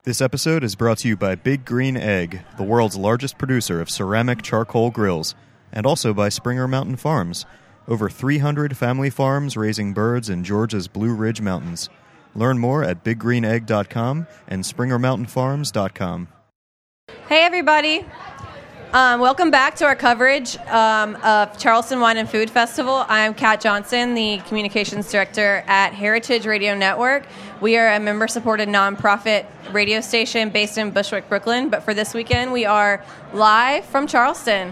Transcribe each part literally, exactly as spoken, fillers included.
This episode is brought to you by Big Green Egg, the world's largest producer of ceramic charcoal grills, and also by Springer Mountain Farms, over three hundred family farms raising birds in Georgia's Blue Ridge Mountains. Learn more at big green egg dot com and springer mountain farms dot com. Hey, everybody. Um, welcome back to our coverage um, of Charleston Wine and Food Festival. I'm Kat Johnson, the Communications Director at Heritage Radio Network. We are a member-supported nonprofit radio station based in Bushwick, Brooklyn. But for this weekend, we are live from Charleston.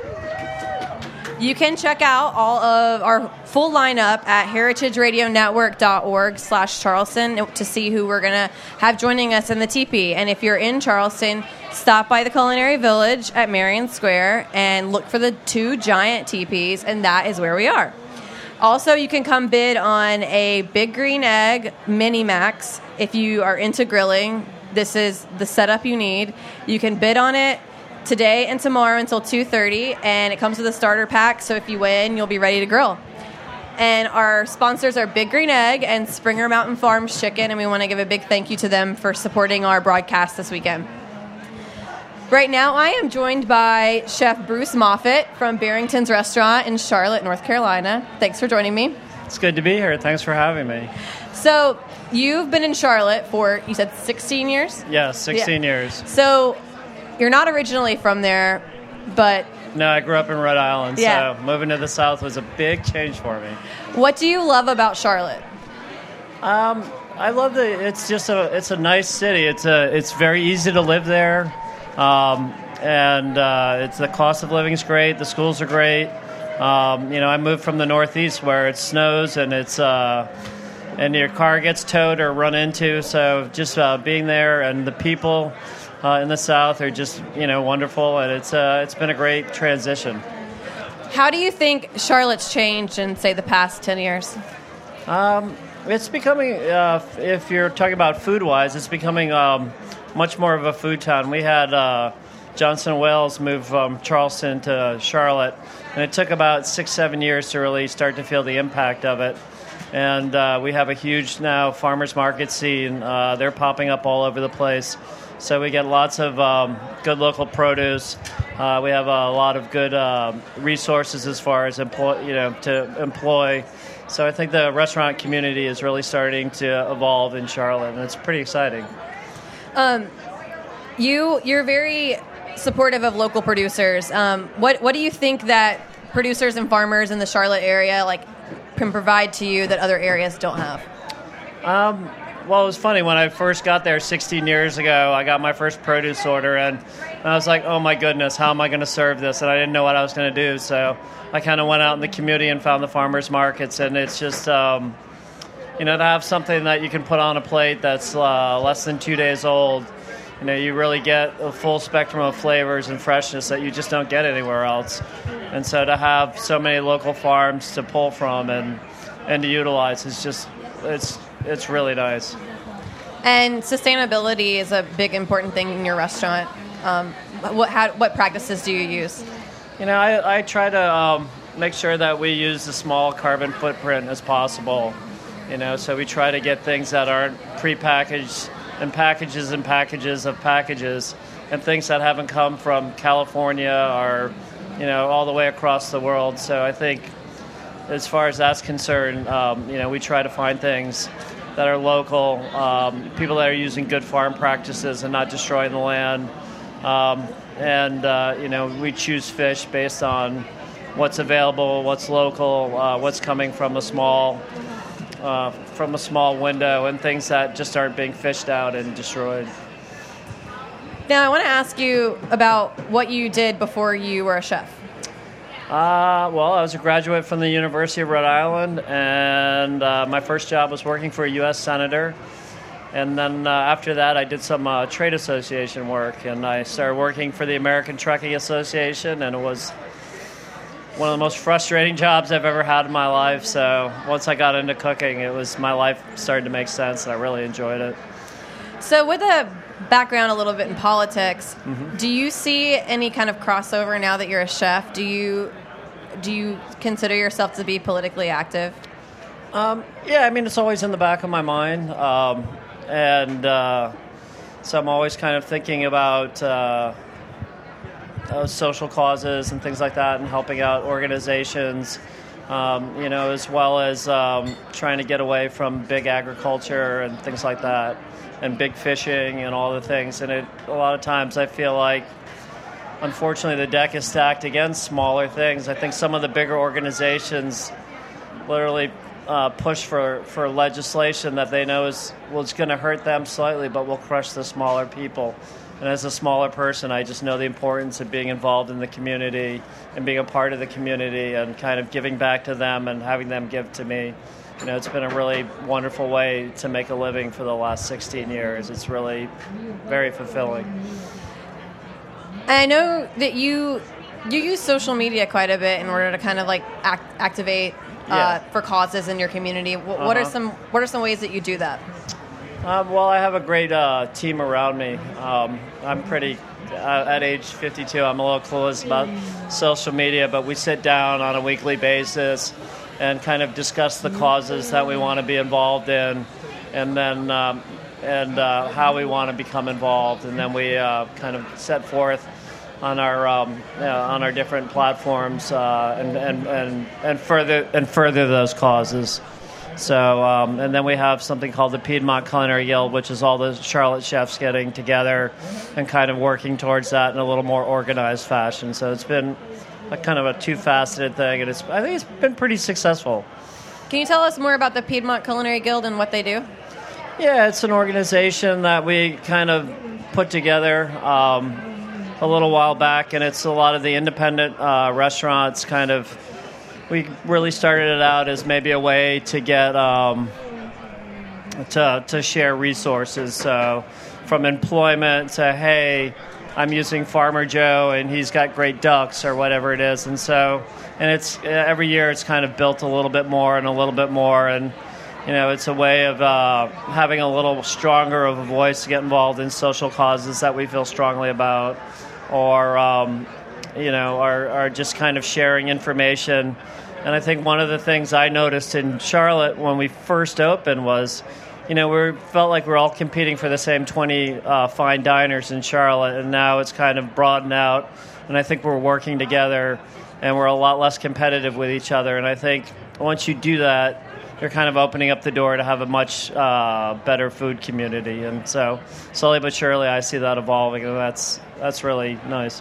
You can check out all of our full lineup at heritage radio network dot org slash Charleston to see who we're going to have joining us in the teepee. And if you're in Charleston, stop by the Culinary Village at Marion Square and look for the two giant teepees, and that is where we are. Also, you can come bid on a Big Green Egg Mini Max if you are into grilling. This is the setup you need. You can bid on it today and tomorrow until two thirty, and it comes with a starter pack, so if you win, you'll be ready to grill. And our sponsors are Big Green Egg and Springer Mountain Farms Chicken, and we want to give a big thank you to them for supporting our broadcast this weekend. Right now, I am joined by Chef Bruce Moffett from Barrington's Restaurant in Charlotte, North Carolina. Thanks for joining me. It's good to be here. Thanks for having me. So, you've been in Charlotte for, you said, sixteen years? Yeah, sixteen yeah. years. So, you're not originally from there, but... No, I grew up in Rhode Island, yeah. so moving to the South was a big change for me. What do you love about Charlotte? Um, I love the. It's just a. It's a nice city. It's a. It's very easy to live there, um, and uh, it's the cost of living is great. The schools are great. Um, you know, I moved from the Northeast where it snows and it's uh, and your car gets towed or run into. So just uh, being there and the people. Uh, in the South are just, you know, wonderful, and it's uh, it's been a great transition. How do you think Charlotte's changed in, say, the past ten years? Um, it's becoming, uh, if you're talking about food-wise, it's becoming um, much more of a food town. We had uh, Johnson and Wales move from Charleston to Charlotte, and it took about six, seven years to really start to feel the impact of it. And uh, we have a huge now farmers market scene. Uh, they're popping up all over the place. So we get lots of um, good local produce. Uh, we have a lot of good uh, resources as far as employ, you know, to employ. So I think the restaurant community is really starting to evolve in Charlotte, and it's pretty exciting. Um, you you're very supportive of local producers. Um, what what do you think that producers and farmers in the Charlotte area like can provide to you that other areas don't have? Um. Well, it was funny. When I first got there sixteen years ago, I got my first produce order, and I was like, oh, my goodness, how am I going to serve this? And I didn't know what I was going to do, so I kind of went out in the community and found the farmers markets, and it's just, um, you know, to have something that you can put on a plate that's uh, less than two days old, you know, you really get a full spectrum of flavors and freshness that you just don't get anywhere else. And so to have so many local farms to pull from and, and to utilize is just, it's It's really nice. And sustainability is a big important thing in your restaurant. Um, what how, what practices do you use? You know, I, I try to um, make sure that we use the small carbon footprint as possible. You know, so we try to get things that aren't prepackaged and packages and packages of packages and things that haven't come from California or, you know, all the way across the world. So I think as far as that's concerned, um, you know, we try to find things that are local, um, people that are using good farm practices and not destroying the land. Um, and, uh, you know, we choose fish based on what's available, what's local, uh, what's coming from a small uh, from a small window, and things that just aren't being fished out and destroyed. Now, I want to ask you about what you did before you were a chef. Uh, well, I was a graduate from the University of Rhode Island, and uh, my first job was working for a U S senator. And then uh, after that, I did some uh, trade association work, and I started working for the American Trucking Association, and it was one of the most frustrating jobs I've ever had in my life. So once I got into cooking, it was my life started to make sense, and I really enjoyed it. So with a background a little bit in politics, mm-hmm. do you see any kind of crossover now that you're a chef? Do you do you consider yourself to be politically active? Um, yeah, I mean, it's always in the back of my mind. Um, and uh, So I'm always kind of thinking about uh, uh, social causes and things like that, and helping out organizations, um, you know, as well as um, trying to get away from big agriculture and things like that, and big fishing and all the things. And it, a lot of times I feel like, unfortunately, the deck is stacked against smaller things. I think some of the bigger organizations literally uh, push for, for legislation that they know is well, it's going to hurt them slightly, but will crush the smaller people. And as a smaller person, I just know the importance of being involved in the community and being a part of the community and kind of giving back to them and having them give to me. You know, it's been a really wonderful way to make a living for the last sixteen years. It's really very fulfilling. I know that you you use social media quite a bit in order to kind of like act, activate uh, Yeah. for causes in your community. What, Uh-huh. what are some What are some ways that you do that? Um, well, I have a great uh, team around me. Um, I'm pretty, uh, at age fifty-two, I'm a little clueless about social media, but we sit down on a weekly basis and kind of discuss the causes that we want to be involved in, and then um, and uh, how we want to become involved, and then we uh, kind of set forth on our um, uh, on our different platforms uh, and, and and and further and further those causes. So, um, and then we have something called the Piedmont Culinary Guild, which is all the Charlotte chefs getting together and kind of working towards that in a little more organized fashion. So it's been a kind of a two-faceted thing, and it's I think it's been pretty successful. Can you tell us more about the Piedmont Culinary Guild and what they do? Yeah, it's an organization that we kind of put together um, a little while back, and it's a lot of the independent uh, restaurants kind of. We really started it out as maybe a way to get um, to to share resources. So from employment to, hey, I'm using Farmer Joe and he's got great ducks or whatever it is. And so, and it's every year it's kind of built a little bit more and a little bit more. And, you know, it's a way of uh, having a little stronger of a voice to get involved in social causes that we feel strongly about, or, um, you know, are, are just kind of sharing information. And I think one of the things I noticed in Charlotte when we first opened was, you know, we felt like we're all competing for the same twenty uh, fine diners in Charlotte, and now it's kind of broadened out, and I think we're working together, and we're a lot less competitive with each other. And I think once you do that, you're kind of opening up the door to have a much uh, better food community. And so slowly but surely I see that evolving, and that's that's really nice.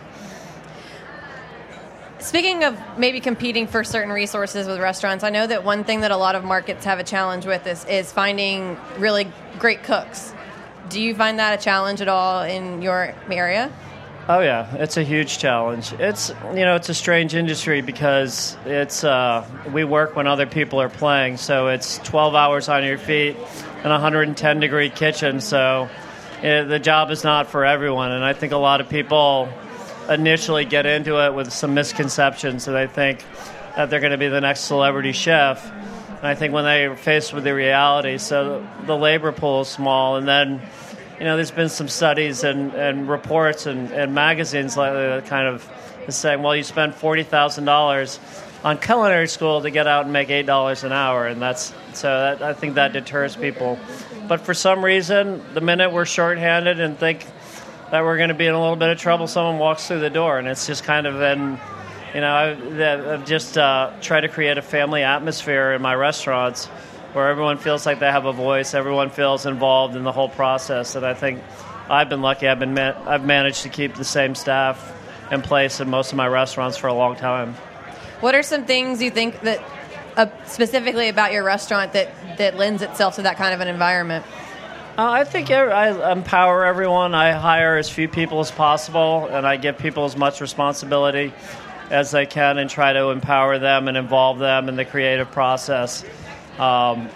Speaking of maybe competing for certain resources with restaurants, I know that one thing that a lot of markets have a challenge with is, is finding really great cooks. Do you find that a challenge at all in your area? Oh yeah, it's a huge challenge. It's you know it's a strange industry because it's uh, we work when other people are playing, so it's twelve hours on your feet in a one hundred ten degree kitchen. So it, the job is not for everyone, and I think a lot of people initially get into it with some misconceptions, and they think that they're going to be the next celebrity chef. And I think when they're faced with the reality, so the labor pool is small, and then, you know, there's been some studies and, and reports and, and magazines lately that kind of is saying, well, you spend forty thousand dollars on culinary school to get out and make eight dollars an hour, and that's so that, I think that deters people. But for some reason, the minute we're shorthanded and think that we're going to be in a little bit of trouble, someone walks through the door, and it's just kind of been, you know, I've, I've just uh, tried to create a family atmosphere in my restaurants where everyone feels like they have a voice, everyone feels involved in the whole process, and I think I've been lucky. I've been ma- I've managed to keep the same staff in place in most of my restaurants for a long time. What are some things you think that uh, specifically about your restaurant that, that lends itself to that kind of an environment? Uh, I think I empower everyone. I hire as few people as possible, and I give people as much responsibility as I can and try to empower them and involve them in the creative process, um,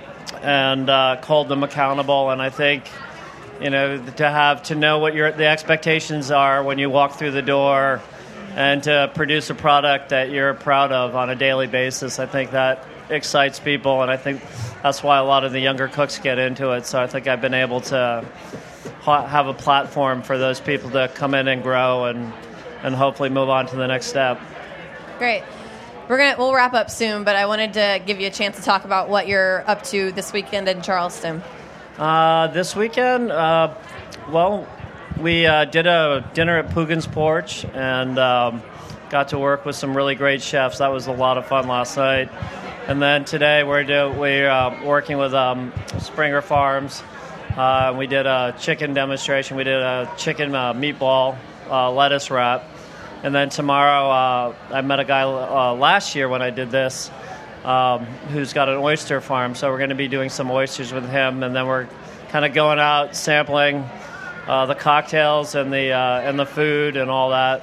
and uh, hold them accountable. And I think, you know, to have to know what your the expectations are when you walk through the door, and to produce a product that you're proud of on a daily basis, I think that excites people, and I think that's why a lot of the younger cooks get into it. So I think I've been able to ha- have a platform for those people to come in and grow and and hopefully move on to the next step. Great. We're gonna we'll wrap up soon, but I wanted to give you a chance to talk about what you're up to this weekend in Charleston. Uh, this weekend, uh, Well, we uh, did a dinner at Pugin's Porch and um, got to work with some really great chefs. That was a lot of fun last night. And then today we're do, we're uh, working with um, Springer Farms. Uh, we did a chicken demonstration. We did a chicken uh, meatball uh, lettuce wrap. And then tomorrow uh, I met a guy uh, last year when I did this um, who's got an oyster farm. So we're going to be doing some oysters with him. And then we're kind of going out sampling uh, the cocktails and the uh, and the food and all that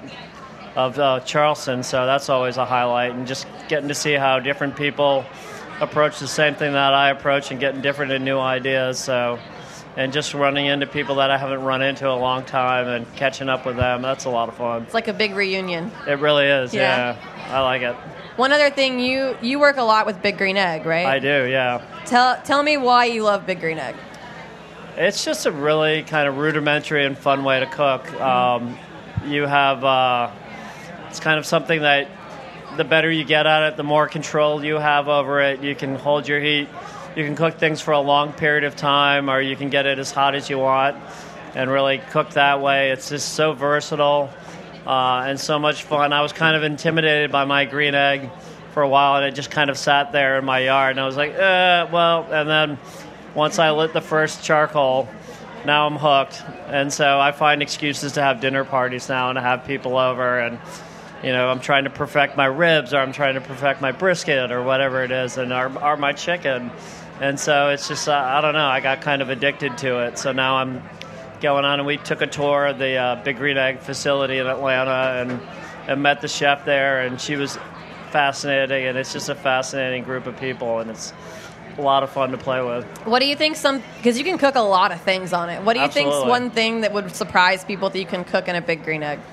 of uh, Charleston. So that's always a highlight. And just getting to see how different people approach the same thing that I approach and getting different and new ideas. So... And just running into people that I haven't run into in a long time and catching up with them, that's a lot of fun. It's like a big reunion. It really is, yeah. yeah. I like it. One other thing, you, you work a lot with Big Green Egg, right? I do, yeah. Tell tell me why you love Big Green Egg. It's just a really kind of rudimentary and fun way to cook. Um, you have, uh, it's kind of something that the better you get at it, the more control you have over it. You can hold your heat. You can cook things for a long period of time, or you can get it as hot as you want and really cook that way. It's just so versatile uh, and so much fun. I was kind of intimidated by my green egg for a while, and it just kind of sat there in my yard. And I was like, eh, well, and then once I lit the first charcoal, now I'm hooked. And so I find excuses to have dinner parties now and to have people over. And, you know, I'm trying to perfect my ribs, or I'm trying to perfect my brisket, or whatever it is, and or, or my chicken. And so it's just, uh, I don't know, I got kind of addicted to it. So now I'm going on, and we took a tour of the uh, Big Green Egg facility in Atlanta and, and met the chef there, and she was fascinating, and it's just a fascinating group of people, and it's a lot of fun to play with. What do you think some, because you can cook a lot of things on it. What do you think is one thing that would surprise people that you can cook in a Big Green Egg?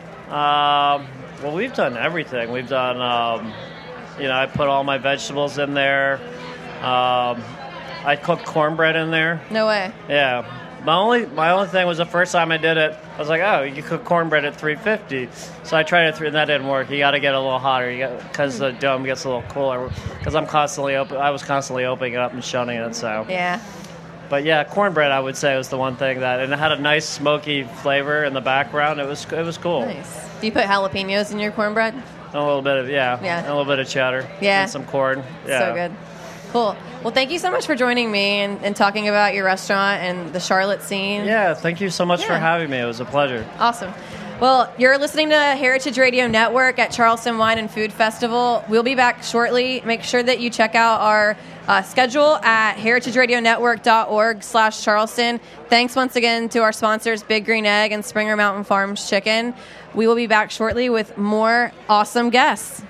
Um, well, we've done everything. We've done, um, you know, I put all my vegetables in there. Um, I cooked cornbread in there. No way. Yeah. My only my only thing was the first time I did it, I was like, oh, you can cook cornbread at three fifty. So I tried it through, and that didn't work. You got to get a little hotter because the dome gets a little cooler. Because I'm constantly open, I was constantly opening it up and shutting it. So yeah. But yeah, cornbread I would say was the one thing that, and it had a nice smoky flavor in the background. It was it was cool. Nice. Do you put jalapenos in your cornbread? A little bit of yeah. Yeah. A little bit of cheddar. Yeah. And some corn. Yeah. So good. Cool. Well, thank you so much for joining me and, and talking about your restaurant and the Charlotte scene. Yeah, thank you so much yeah. for having me. It was a pleasure. Awesome. Well, you're listening to Heritage Radio Network at Charleston Wine and Food Festival. We'll be back shortly. Make sure that you check out our uh, schedule at heritageradionetwork.org slash Charleston. Thanks once again to our sponsors, Big Green Egg and Springer Mountain Farms Chicken. We will be back shortly with more awesome guests.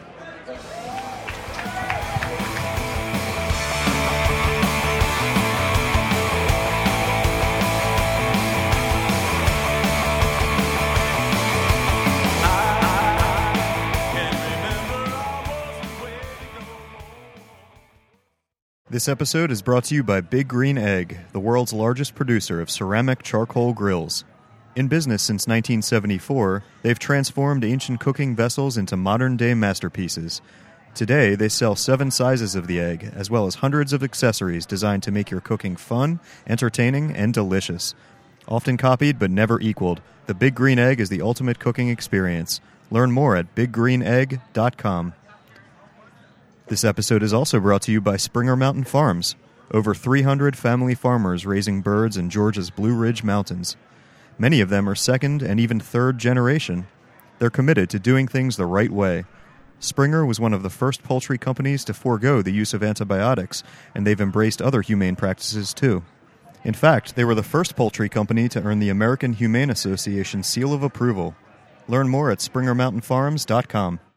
This episode is brought to you by Big Green Egg, the world's largest producer of ceramic charcoal grills. In business since nineteen seventy-four, they've transformed ancient cooking vessels into modern-day masterpieces. Today, they sell seven sizes of the egg, as well as hundreds of accessories designed to make your cooking fun, entertaining, and delicious. Often copied but never equaled, the Big Green Egg is the ultimate cooking experience. Learn more at big green egg dot com. This episode is also brought to you by Springer Mountain Farms, over three hundred family farmers raising birds in Georgia's Blue Ridge Mountains. Many of them are second and even third generation. They're committed to doing things the right way. Springer was one of the first poultry companies to forego the use of antibiotics, and they've embraced other humane practices too. In fact, they were the first poultry company to earn the American Humane Association seal of approval. Learn more at springer mountain farms dot com.